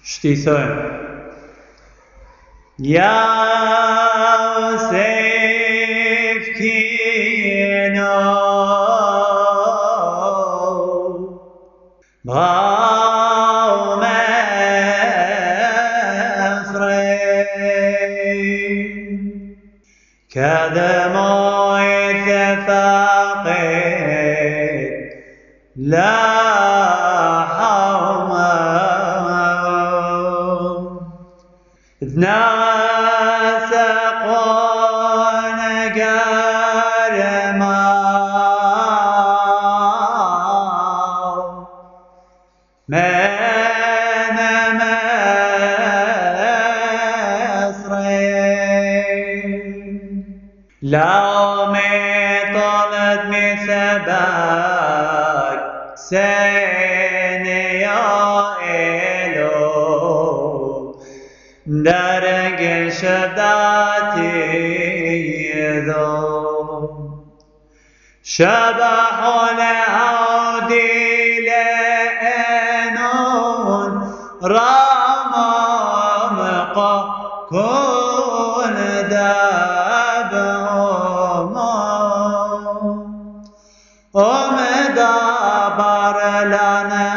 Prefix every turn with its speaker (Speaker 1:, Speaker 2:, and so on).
Speaker 1: Shtisojmë. Yosef kino Ba'u Mesrين كدموع اتفاقين لاحهم ناسقون قرما من مصرين لو مطلت مثبك سيني يا إلو درق شداتي ذو شبح لهودي لأنون رمم كون دابهم ومدبر لنا